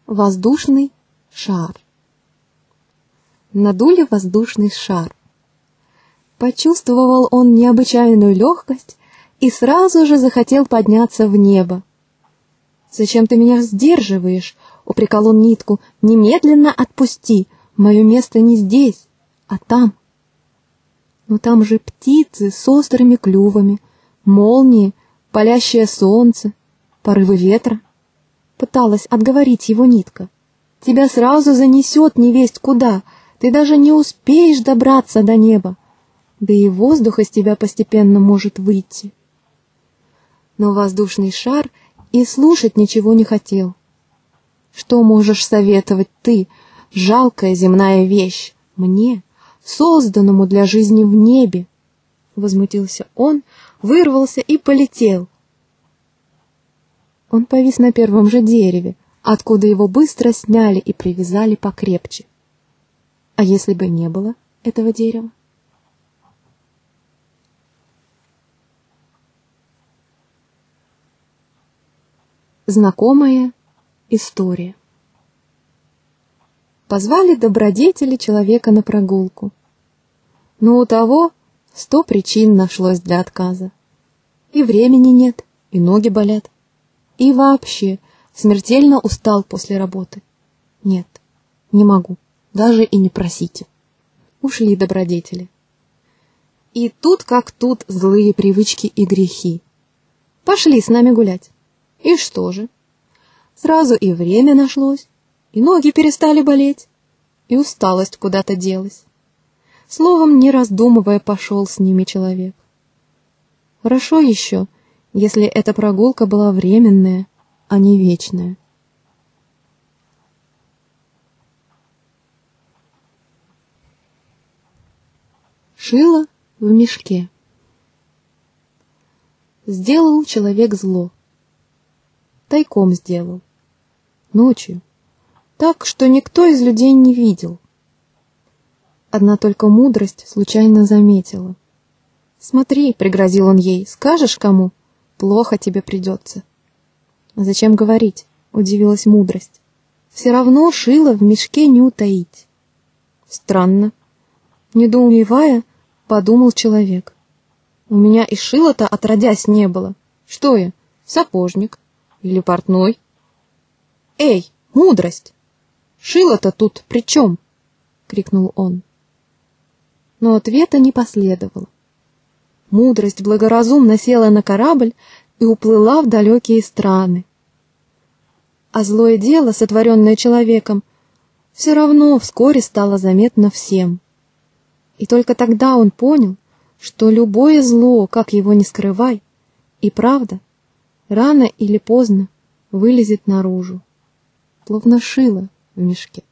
Воздушный шар. Надули воздушный шар. Почувствовал он необычайную легкость и сразу же захотел подняться в небо. «Зачем ты меня сдерживаешь?» — упрекал он нитку. «Немедленно отпусти, мое место не здесь, а там». Но там же птицы с острыми клювами, молнии, палящее солнце, порывы ветра. Пыталась отговорить его нитка. «Тебя сразу занесет невесть куда, ты даже не успеешь добраться до неба, да и воздух из тебя постепенно может выйти». Но воздушный шар и слушать ничего не хотел. «Что можешь советовать ты, жалкая земная вещь, мне, созданному для жизни в небе?» Возмутился он, вырвался и полетел. Он повис на первом же дереве, откуда его быстро сняли и привязали покрепче. А если бы не было этого дерева? Знакомая история. Позвали добродетели человека на прогулку. Но у того 100 причин нашлось для отказа. И времени нет, и ноги болят. И вообще смертельно устал после работы. Нет, не могу, даже и не просите. Ушли добродетели. И тут как тут злые привычки и грехи. Пошли с нами гулять. И что же? Сразу и время нашлось, и ноги перестали болеть, и усталость куда-то делась. Словом, не раздумывая, пошел с ними человек. Хорошо еще, если эта прогулка была временная, а не вечная. Шило в мешке. Сделал человек зло. Тайком сделал. Ночью. Так, что никто из людей не видел. Одна только мудрость случайно заметила. «Смотри», — пригрозил он ей, — «скажешь кому? Плохо тебе придется». «Зачем говорить?» — удивилась мудрость. «Все равно шило в мешке не утаить». Странно. Недоумевая, подумал человек. «У меня и шила-то отродясь не было. Что я, сапожник или портной?» «Эй, мудрость! Шило-то тут при чем?» — крикнул он. Но ответа не последовало. Мудрость благоразумно села на корабль и уплыла в далекие страны. А злое дело, сотворенное человеком, все равно вскоре стало заметно всем. И только тогда он понял, что любое зло, как его ни скрывай, и правда, рано или поздно вылезет наружу, словно шило в мешке.